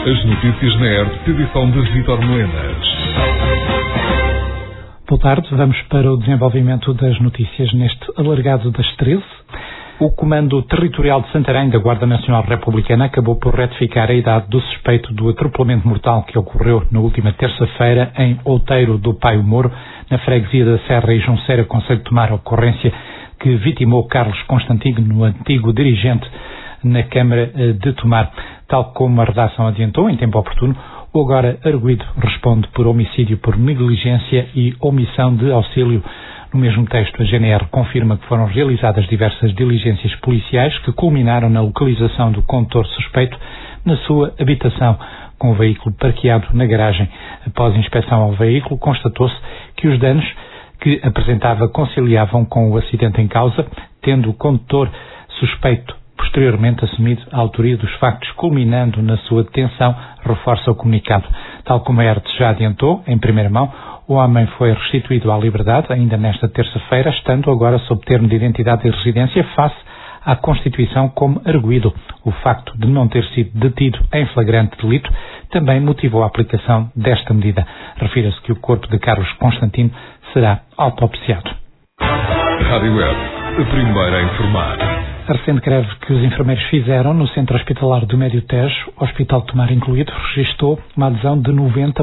As notícias na ERP, edição de Vítor Melenas. Boa tarde, vamos para o desenvolvimento das notícias neste alargado das 13. O Comando Territorial de Santarém da Guarda Nacional Republicana acabou por retificar a idade do suspeito do atropelamento mortal que ocorreu na última terça-feira em Outeiro do Paio Moro, na freguesia da Serra e Junceira, concelho de Tomar, ocorrência que vitimou Carlos Constantino, antigo dirigente na Câmara de Tomar. Tal como a redação adiantou, em tempo oportuno, o agora arguido responde por homicídio por negligência e omissão de auxílio. No mesmo texto, a GNR confirma que foram realizadas diversas diligências policiais que culminaram na localização do condutor suspeito na sua habitação, com o veículo parqueado na garagem. Após inspeção ao veículo, constatou-se que os danos que apresentava conciliavam com o acidente em causa, tendo o condutor suspeito posteriormente assumido a autoria dos factos, culminando na sua detenção, reforça o comunicado. Tal como a ERT já adiantou, em primeira mão, o homem foi restituído à liberdade ainda nesta terça-feira, estando agora sob termo de identidade e residência face à constituição como arguido. O facto de não ter sido detido em flagrante delito também motivou a aplicação desta medida. Refira-se que o corpo de Carlos Constantino será autopsiado. Rádio Web, a primeira a informar. A recente greve que os enfermeiros fizeram no Centro Hospitalar do Médio Tejo, Hospital de Tomar incluído, registou uma adesão de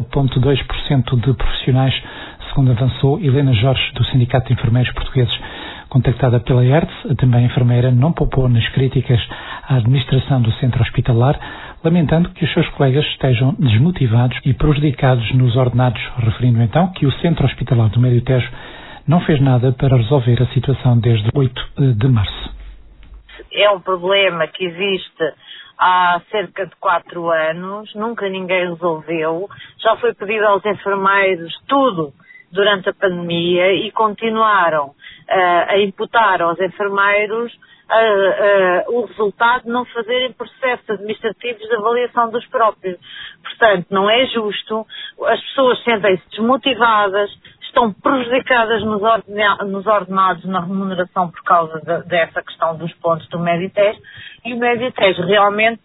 90,2% de profissionais, segundo avançou Helena Jorge, do Sindicato de Enfermeiros Portugueses. Contactada pela ERTS, a também enfermeira não poupou nas críticas à administração do Centro Hospitalar, lamentando que os seus colegas estejam desmotivados e prejudicados nos ordenados, referindo então que o Centro Hospitalar do Médio Tejo não fez nada para resolver a situação desde 8 de março. É um problema que existe há cerca de 4 anos, nunca ninguém resolveu, já foi pedido aos enfermeiros tudo durante a pandemia e continuaram a imputar aos enfermeiros o resultado de não fazerem processos administrativos de avaliação dos próprios. Portanto, não é justo, as pessoas sentem-se desmotivadas, estão prejudicadas nos ordenados, na remuneração por causa dessa questão dos pontos do Meditejo, e o Meditejo realmente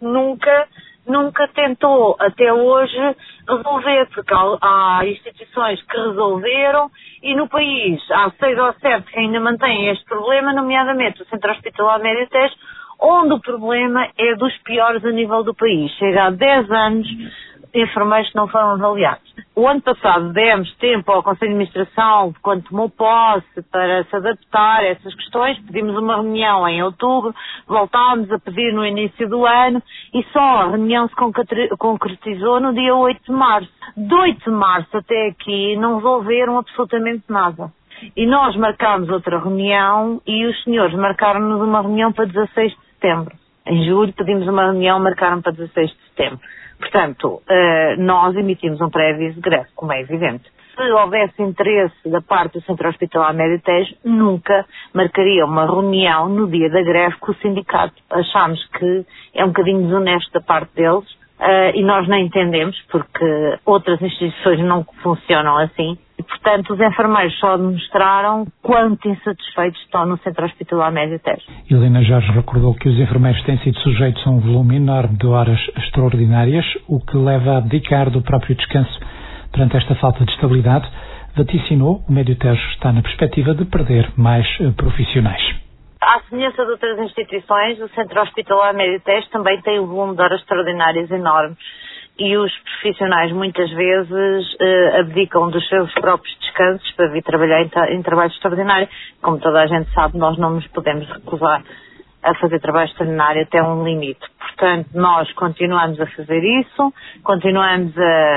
nunca tentou até hoje resolver, porque há instituições que resolveram e no país há 6 ou 7 que ainda mantêm este problema, nomeadamente o Centro Hospitalar Meditejo, onde o problema é dos piores a nível do país. Chega a 10 anos de enfermeiros que não foram avaliados. O ano passado demos tempo ao Conselho de Administração, quando tomou posse, para se adaptar a essas questões. Pedimos uma reunião em outubro, voltámos a pedir no início do ano e só a reunião se concretizou no dia 8 de março. De 8 de março até aqui não resolveram absolutamente nada. E nós marcámos outra reunião e os senhores marcaram-nos uma reunião para 16 de setembro. Em julho pedimos uma reunião, marcaram para 16 de setembro. Portanto, nós emitimos um pré-aviso de greve, como é evidente. Se houvesse interesse da parte do Centro Hospitalar Médio Tejo, nunca marcaria uma reunião no dia da greve com o sindicato. Achámos que é um bocadinho desonesto da parte deles e nós não entendemos, porque outras instituições não funcionam assim. E, portanto, os enfermeiros só demonstraram quanto insatisfeitos estão no Centro Hospitalar Médio Tejo. Helena Jorge recordou que os enfermeiros têm sido sujeitos a um volume enorme de horas extraordinárias, o que leva a abdicar do próprio descanso. Perante esta falta de estabilidade, vaticinou, o Médio Tejo está na perspectiva de perder mais profissionais. À semelhança de outras instituições, o Centro Hospitalar Médio Tejo também tem um volume de horas extraordinárias enorme. E os profissionais muitas vezes abdicam dos seus próprios descansos para vir trabalhar em trabalho extraordinário. Como toda a gente sabe, nós não nos podemos recusar a fazer trabalho extraordinário até um limite. Portanto, nós continuamos a fazer isso, continuamos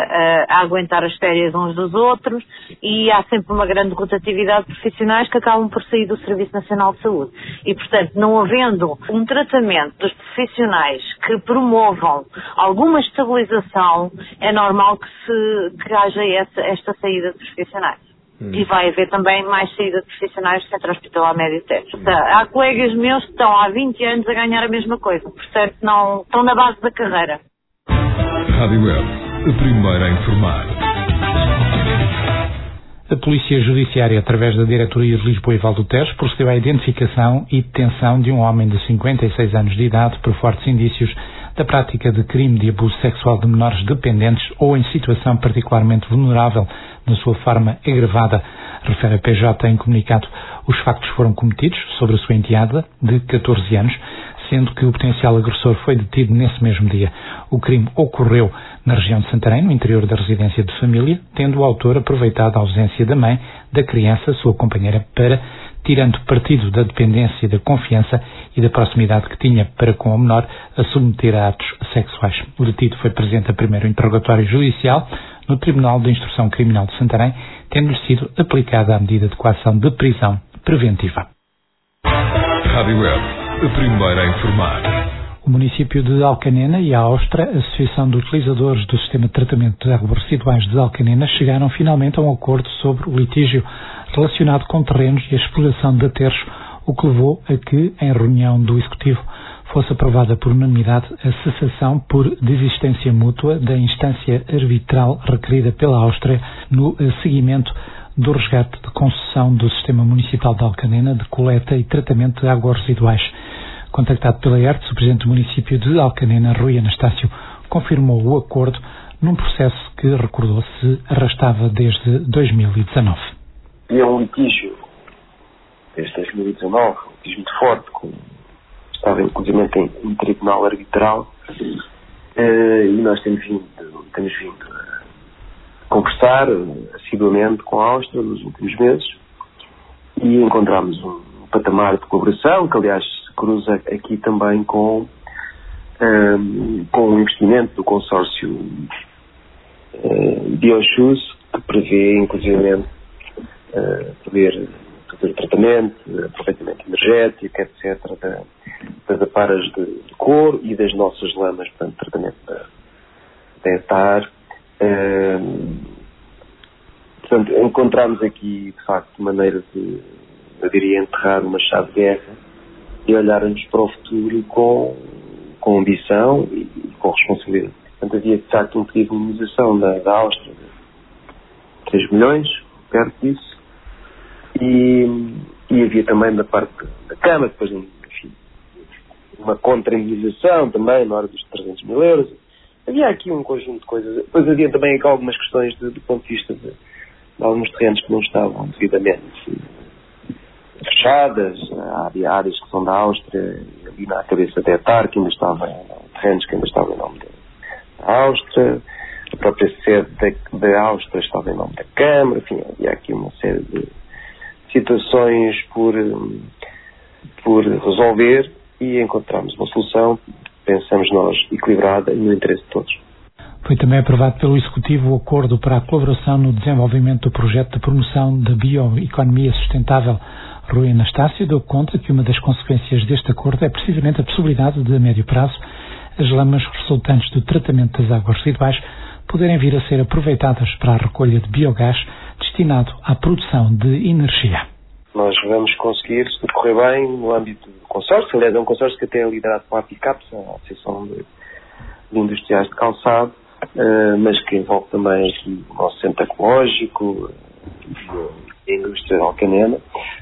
a aguentar as férias uns dos outros e há sempre uma grande rotatividade de profissionais que acabam por sair do Serviço Nacional de Saúde. E, portanto, não havendo um tratamento dos profissionais que promovam alguma estabilização, é normal que haja esta saída de profissionais. E vai haver também mais saída de profissionais do Centro Hospitalar Médio Tejo. Há colegas meus que estão há 20 anos a ganhar a mesma coisa, portanto não estão na base da carreira. Rádio Web, a primeira a informar. A Polícia Judiciária, através da Diretoria de Lisboa e Val do Tejo, procedeu à identificação e detenção de um homem de 56 anos de idade por fortes indícios da prática de crime de abuso sexual de menores dependentes ou em situação particularmente vulnerável na sua forma agravada. Refere a PJ em comunicado. Os factos foram cometidos sobre a sua enteada, de 14 anos, sendo que o potencial agressor foi detido nesse mesmo dia. O crime ocorreu na região de Santarém, no interior da residência de família, tendo o autor aproveitado a ausência da mãe, da criança, sua companheira, para, tirando partido da dependência, da confiança e da proximidade que tinha para com o menor, a submeter a atos sexuais. O detido foi presente a primeiro interrogatório judicial no Tribunal de Instrução Criminal de Santarém, tendo-lhe sido aplicada a medida de coação de prisão preventiva. Rádio Web, a primeira a informar. O município de Alcanena e a Austra, a Associação de Utilizadores do Sistema de Tratamento de Águas Residuais de Alcanena, chegaram finalmente a um acordo sobre o litígio relacionado com terrenos e a exploração de aterros, o que levou a que, em reunião do Executivo, fosse aprovada por unanimidade a cessação por desistência mútua da instância arbitral requerida pela Áustria no seguimento do resgate de concessão do Sistema Municipal de Alcanena de coleta e tratamento de águas residuais. Contactado pela ERTS, o Presidente do município de Alcanena, Rui Anastácio, confirmou o acordo num processo que, recordou-se, arrastava desde 2019. E é um litígio desde 2019, um litígio muito forte, estava inclusive em tribunal arbitral, e nós temos vindo a conversar assiduamente com a Áustria nos últimos meses e encontramos um patamar de colaboração que, aliás, se cruza aqui também com o investimento do consórcio Biochus, que prevê inclusive poder fazer tratamento, aproveitamento energético, etc., das aparas de couro e das nossas lamas, portanto, tratamento da etar. Portanto, encontramos aqui, de facto, maneira de, eu diria, enterrar uma chave de guerra e olharmos para o futuro com ambição e com responsabilidade. Portanto, havia, de facto, um pedido de indemnização da Áustria de 3 milhões, perto disso, e havia também da parte da Câmara, depois, enfim, uma contra-indemnização também, na hora dos 300 mil euros. Havia aqui um conjunto de coisas. Depois havia também algumas questões do ponto de vista de alguns terrenos que não estavam devidamente fechadas. Havia áreas que são da Áustria, ali na cabeça da etar, que ainda estavam, terrenos que ainda estavam em nome da Áustria, a própria sede da Áustria estava em nome da Câmara, enfim, havia aqui uma série de situações por resolver e encontramos uma solução, pensamos nós, equilibrada e no interesse de todos. Foi também aprovado pelo Executivo o acordo para a colaboração no desenvolvimento do projeto de promoção da bioeconomia sustentável. Rui Anastácio deu conta que uma das consequências deste acordo é precisamente a possibilidade de, a médio prazo, as lamas resultantes do tratamento das águas residuais poderem vir a ser aproveitadas para a recolha de biogás destinado à produção de energia. Nós vamos conseguir, se tudo correr bem, no âmbito do consórcio. Aliás, é um consórcio que até é liderado pela APICAPS, a Associação de Industriais de Calçado, mas que envolve também aqui o nosso centro ecológico e a indústria de Alcanena.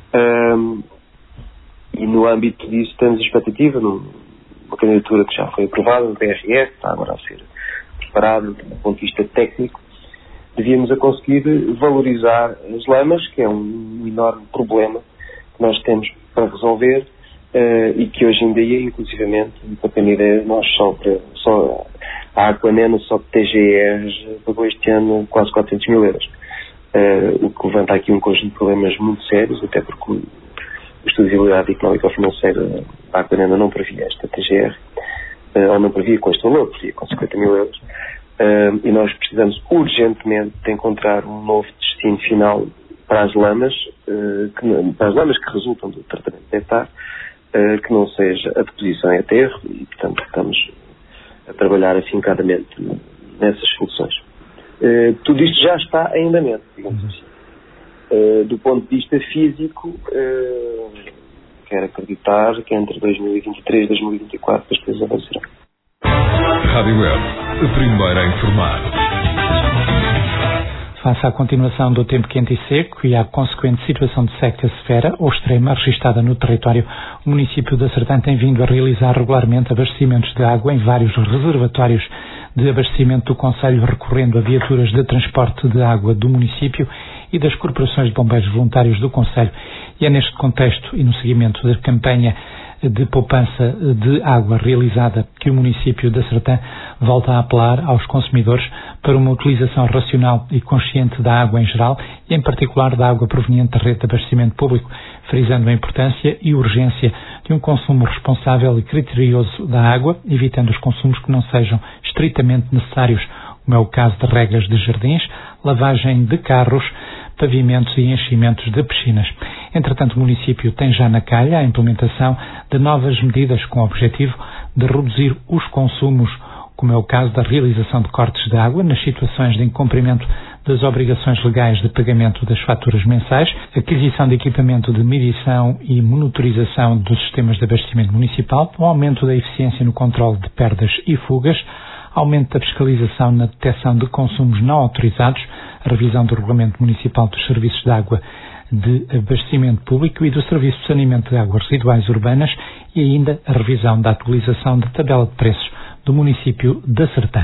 E no âmbito disso temos a expectativa, numa candidatura que já foi aprovada, no PRR, que está agora a ser preparada do ponto de vista técnico, devíamos a conseguir valorizar as lamas, que é um enorme problema que nós temos para resolver e que hoje em dia, inclusivamente, para ter uma ideia, nós só a Aquanena, só de TGRs, pagou este ano quase 400 mil euros. O que levanta aqui um conjunto de problemas muito sérios, até porque o estudo de viabilidade económica ou financeira da Aquanena não previa esta TGR, ou não previa com este valor, previa com 50 mil euros. E nós precisamos urgentemente de encontrar um novo destino final para as lamas, que resultam do tratamento de etar, que não seja a deposição em aterro, e portanto estamos a trabalhar afincadamente nessas soluções. Tudo isto já está em andamento, digamos assim. Do ponto de vista físico, quero acreditar que entre 2023 e 2024 as coisas avançarão. Rádio Web, a primeira a informar. Face à continuação do tempo quente e seco e à consequente situação de seca severa ou extrema registada no território, o município de Sertã tem vindo a realizar regularmente abastecimentos de água em vários reservatórios de abastecimento do concelho, recorrendo a viaturas de transporte de água do município e das corporações de bombeiros voluntários do concelho. E é neste contexto e no seguimento da campanha de poupança de água realizada que o município de Sertã volta a apelar aos consumidores para uma utilização racional e consciente da água em geral e em particular da água proveniente da rede de abastecimento público, frisando a importância e urgência de um consumo responsável e criterioso da água, evitando os consumos que não sejam estritamente necessários, como é o caso de regas de jardins, lavagem de carros, pavimentos e enchimentos de piscinas. Entretanto, o município tem já na calha a implementação de novas medidas com o objetivo de reduzir os consumos, como é o caso da realização de cortes de água nas situações de incumprimento das obrigações legais de pagamento das faturas mensais, aquisição de equipamento de medição e monitorização dos sistemas de abastecimento municipal, o aumento da eficiência no controle de perdas e fugas, aumento da fiscalização na detecção de consumos não autorizados, a revisão do Regulamento Municipal dos Serviços de Água de Abastecimento Público e do Serviço de Saneamento de Águas Residuais Urbanas e ainda a revisão da atualização da tabela de preços do município de Sertã.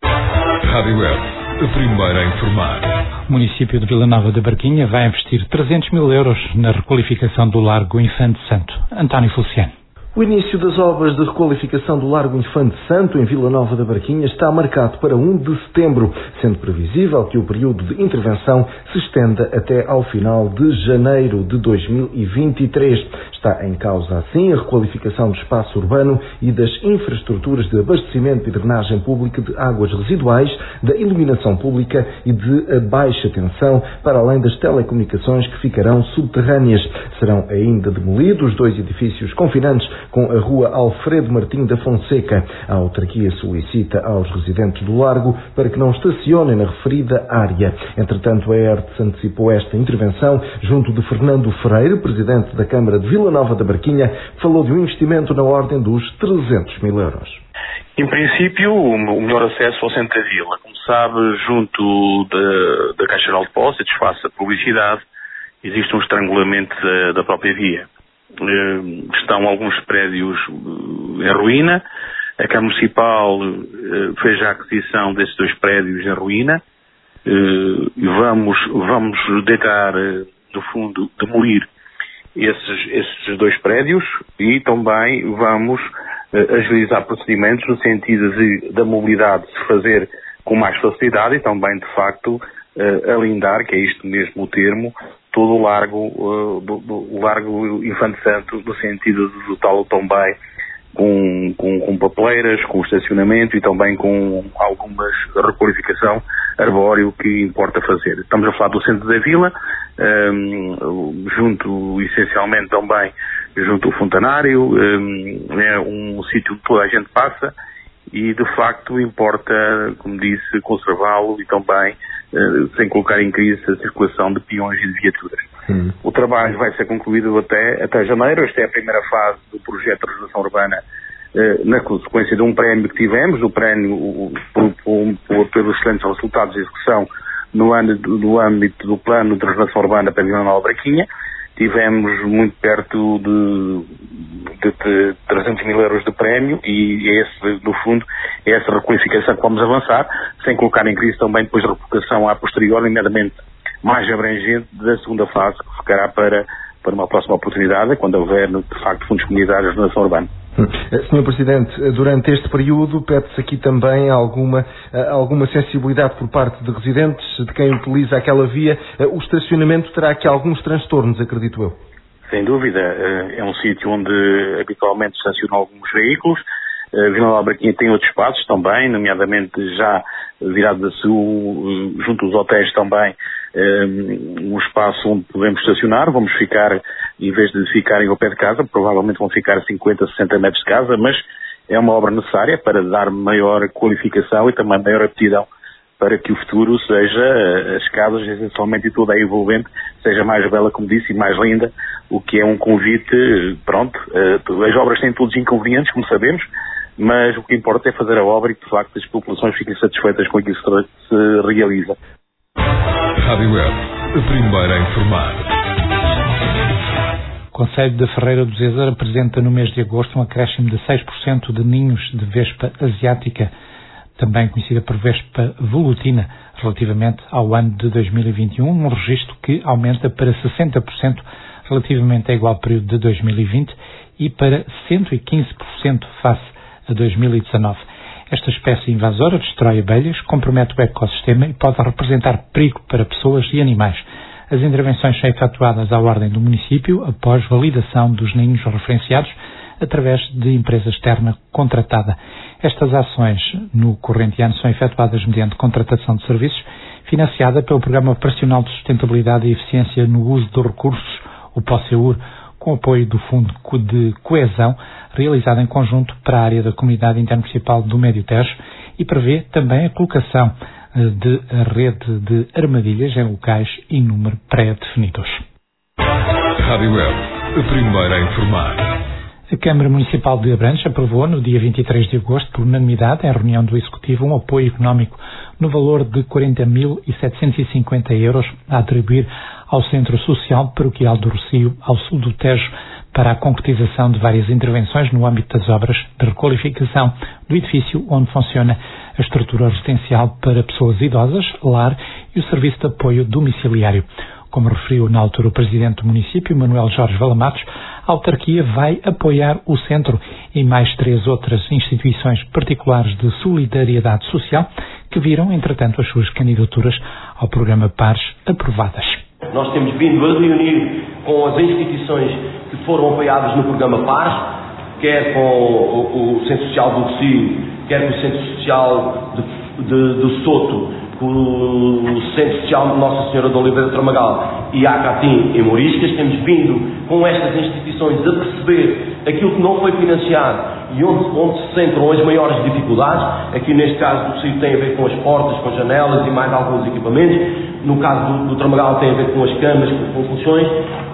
Rádio Web, a primeira a informar. O município de Vila Nova da Barquinha vai investir 300 mil euros na requalificação do Largo Infante Santo. António Feliciano. O início das obras de requalificação do Largo Infante Santo, em Vila Nova da Barquinha, está marcado para 1 de setembro, sendo previsível que o período de intervenção se estenda até ao final de janeiro de 2023. Está em causa, assim, a requalificação do espaço urbano e das infraestruturas de abastecimento e drenagem pública de águas residuais, da iluminação pública e de baixa tensão, para além das telecomunicações que ficarão subterrâneas. Serão ainda demolidos 2 edifícios confinantes com a rua Alfredo Martim da Fonseca. A autarquia solicita aos residentes do Largo para que não estacionem na referida área. Entretanto, a ERTS antecipou esta intervenção junto de Fernando Freire, presidente da Câmara de Vila Nova da Barquinha, que falou de um investimento na ordem dos 300 mil euros. Em princípio, o melhor acesso ao centro da vila. Como sabe, junto da Caixa Geral de Depósitos, face à publicidade, existe um estrangulamento da própria via. Estão alguns prédios em ruína. A Câmara Municipal fez já a aquisição desses 2 prédios em ruína. Vamos deitar, no fundo, demolir esses 2 prédios e também vamos agilizar procedimentos no sentido da mobilidade se fazer com mais facilidade e também, de facto, alindar, que é isto mesmo o termo, todo o Largo Infante Santo, no sentido do tal também com papeleiras, com estacionamento e também com algumas requalificação arbóreo que importa fazer. Estamos a falar do centro da vila, essencialmente também junto ao Fontanário, é um sítio onde toda a gente passa e de facto importa, como disse, conservá-lo e também sem colocar em crise a circulação de peões e de viaturas. O trabalho vai ser concluído até janeiro. Esta é a primeira fase do projeto de regeneração urbana na consequência de um prémio que tivemos, do prémio pelos excelentes resultados de execução no âmbito do plano de regeneração urbana para Vila Nova da Barquinha. Tivemos muito perto de 300 mil euros de prémio e no fundo, é essa requalificação que vamos avançar, sem colocar em crise também depois a revocação à posterior, nomeadamente mais abrangente da segunda fase, que ficará para uma próxima oportunidade, quando houver, de facto, fundos comunitários de regeneração urbana. Sr. Presidente, durante este período pede-se aqui também alguma sensibilidade por parte de residentes, de quem utiliza aquela via. O estacionamento terá aqui alguns transtornos, acredito eu. Sem dúvida. É um sítio onde habitualmente estacionam alguns veículos. Vila Nova da Barquinha tem outros espaços também, nomeadamente já virado a sul, junto aos hotéis também, um espaço onde podemos estacionar. Vamos ficar, em vez de ficarem ao pé de casa, provavelmente vão ficar a 50, 60 metros de casa, mas é uma obra necessária para dar maior qualificação e também maior aptidão para que o futuro seja, as casas, essencialmente, e toda a envolvente, seja mais bela, como disse, e mais linda, o que é um convite, pronto. As obras têm todos inconvenientes, como sabemos, mas o que importa é fazer a obra e que, de facto, as populações fiquem satisfeitas com aquilo que se realiza. Rádio Web, a primeira a informar. O Concelho de Ferreira do Zezer apresenta no mês de agosto um acréscimo de 6% de ninhos de vespa asiática, também conhecida por vespa volutina, relativamente ao ano de 2021, um registro que aumenta para 60% relativamente ao igual período de 2020 e para 115% face a 2019. Esta espécie invasora destrói abelhas, compromete o ecossistema e pode representar perigo para pessoas e animais. As intervenções são efetuadas à ordem do município após validação dos ninhos referenciados através de empresa externa contratada. Estas ações no corrente ano são efetuadas mediante contratação de serviços financiada pelo Programa Operacional de Sustentabilidade e Eficiência no Uso de Recursos, o POSEUR, com apoio do Fundo de Coesão, realizado em conjunto para a área da Comunidade Intermunicipal do Médio Tejo e prevê também a colocação de rede de armadilhas em locais e número pré-definidos. Rádio Web, a primeira a informar. A Câmara Municipal de Abrantes aprovou no dia 23 de agosto, por unanimidade, em reunião do Executivo, um apoio económico no valor de 40.750 euros a atribuir ao Centro Social Paroquial do Rocio, ao sul do Tejo, para a concretização de várias intervenções no âmbito das obras de requalificação do edifício onde funciona a estrutura residencial para pessoas idosas, lar e o serviço de apoio domiciliário. Como referiu na altura o Presidente do município, Manuel Jorge Valamatos, a autarquia vai apoiar o centro e mais 3 outras instituições particulares de solidariedade social que viram, entretanto, as suas candidaturas ao programa PARES aprovadas. Nós temos vindo a reunir com as instituições que foram apoiadas no programa PARES, quer com o Centro Social do Rocio, quer com o Centro Social do Soto, com o Centro Social Nossa Senhora de Oliveira de Tramagal e a Acatim em Moriscas. Temos vindo com estas instituições a perceber aquilo que não foi financiado e onde se centram as maiores dificuldades. Aqui neste caso do Rocio tem a ver com as portas, com as janelas e mais alguns equipamentos. No caso do Tramagal tem a ver com as camas, com funções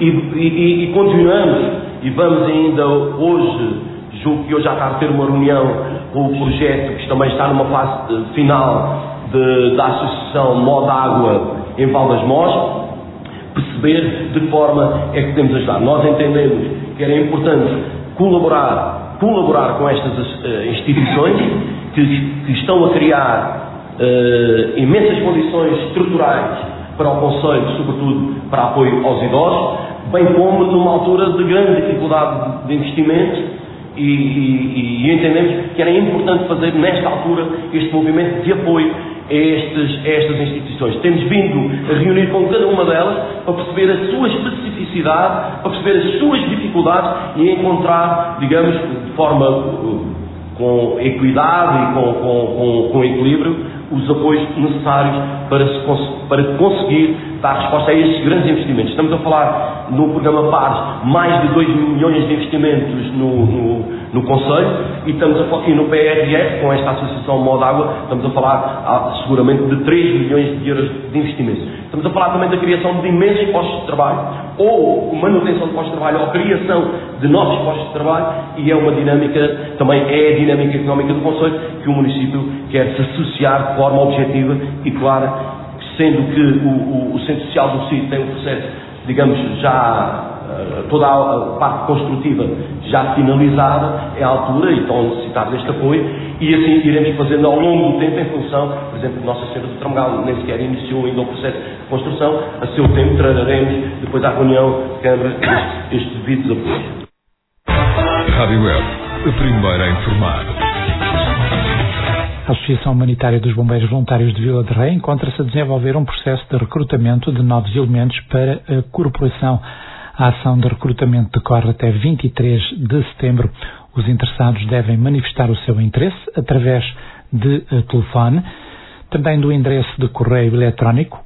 e continuamos e vamos ainda hoje, julgo que hoje já está a ter uma reunião com o projeto que também está numa fase final da Associação Modágua em Val das Mós, perceber de que forma é que podemos ajudar. Nós entendemos que era importante colaborar com estas instituições que estão a criar imensas condições estruturais para o Concelho, sobretudo para apoio aos idosos, bem como numa altura de grande dificuldade de investimentos e entendemos que era importante fazer nesta altura este movimento de apoio a estas instituições. Temos vindo a reunir com cada uma delas para perceber a sua especificidade, para perceber as suas dificuldades e encontrar, digamos, de forma com equidade e com equilíbrio, os apoios necessários para conseguir dar resposta a estes grandes investimentos. Estamos a falar no programa PARES mais de 2 milhões de investimentos no Concelho e no PRR, com esta Associação Modágua, estamos a falar seguramente de 3 milhões de euros de investimentos. Estamos a falar também da criação de imensos postos de trabalho, ou manutenção de postos de trabalho, ou criação de novos postos de trabalho, e é uma dinâmica, também é a dinâmica económica do Concelho, que o município quer se associar de forma objetiva e clara, sendo que o Centro Social do Rocio tem um processo, digamos, já toda a parte construtiva já finalizada, é a altura e estão a necessitar deste apoio, e assim iremos fazendo ao longo do tempo em função, por exemplo, Nossa Senhora do Tramagal nem sequer iniciou ainda o processo de construção, a seu tempo traremos depois à reunião de Câmara estes devidos apoios. Rádio Web, a primeira a informar. A Associação Humanitária dos Bombeiros Voluntários de Vila de Rei encontra-se a desenvolver um processo de recrutamento de novos elementos para a corporação. A ação de recrutamento decorre até 23 de setembro. Os interessados devem manifestar o seu interesse através de telefone, também do endereço de correio eletrónico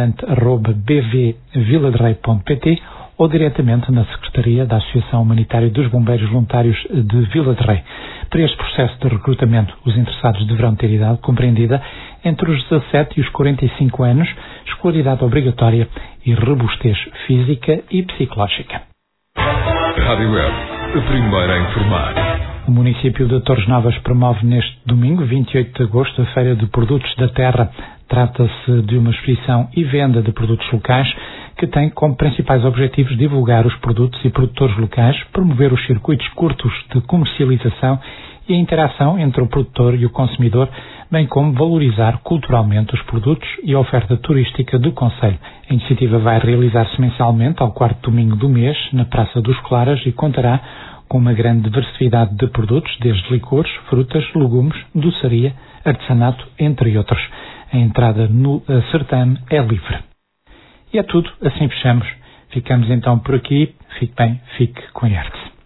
comandante@bvviladerei.pt ou diretamente na Secretaria da Associação Humanitária dos Bombeiros Voluntários de Vila de Rei. Para este processo de recrutamento, os interessados deverão ter idade compreendida entre os 17 e os 45 anos, escolaridade obrigatória e robustez física e psicológica. Rádio Web, a primeira a informar. O município de Torres Novas promove neste domingo, 28 de agosto, a Feira de Produtos da Terra. Trata-se de uma exposição e venda de produtos locais que tem como principais objetivos divulgar os produtos e produtores locais, promover os circuitos curtos de comercialização e a interação entre o produtor e o consumidor, bem como valorizar culturalmente os produtos e a oferta turística do concelho. A iniciativa vai realizar-se mensalmente ao 4º domingo do mês, na Praça dos Claras, e contará com uma grande diversidade de produtos, desde licores, frutas, legumes, doçaria, artesanato, entre outros. A entrada no certame é livre. E é tudo, assim fechamos. Ficamos então por aqui. Fique bem, fique com a arte.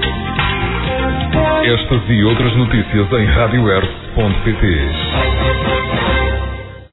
Estas e outras notícias em radioearth.pt.